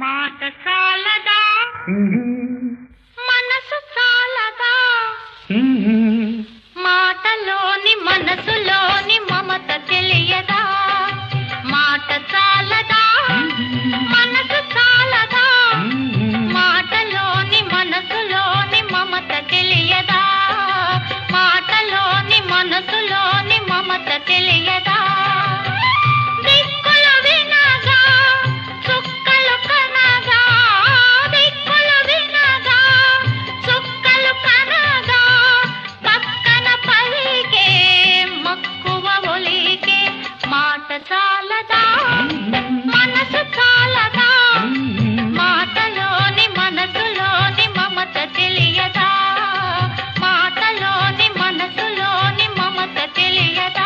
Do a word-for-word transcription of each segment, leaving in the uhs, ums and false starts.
మాట చాలదా మనసు చాలదా మాటలోని మనసులోని మమత తెలియదా మాట చాలదా మనసు చాలదా మాటలోని మనసులోని మమత తెలియదా మాటలోని మనసులోని మమత తెలియదా చాలదా మనసు చాలదా మాటలోని మనసులోని మమత తెలియదా మాటలోని మనసులోని మమత తెలియదా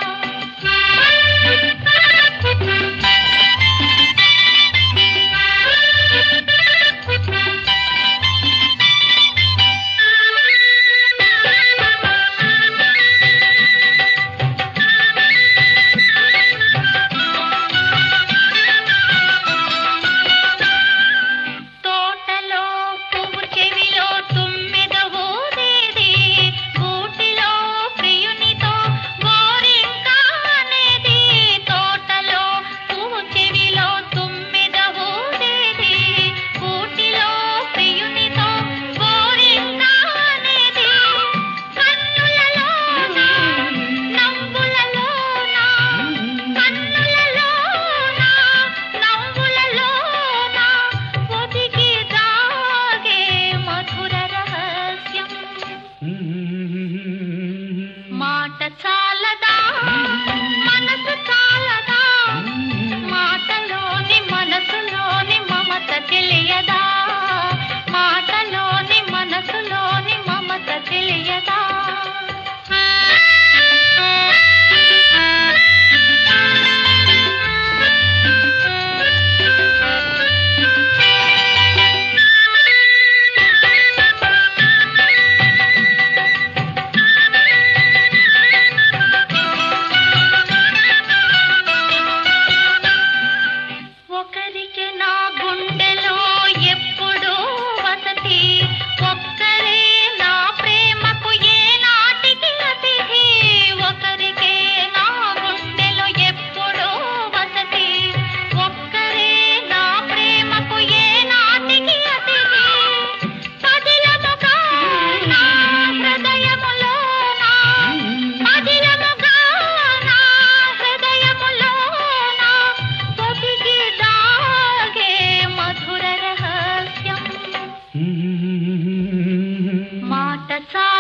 మాట చాలదా మనసు చాలదా మాటలోని మనసులోని మమత తెలియదా మాటలోని మనసులోని మమత తెలియదా మాట చాలదా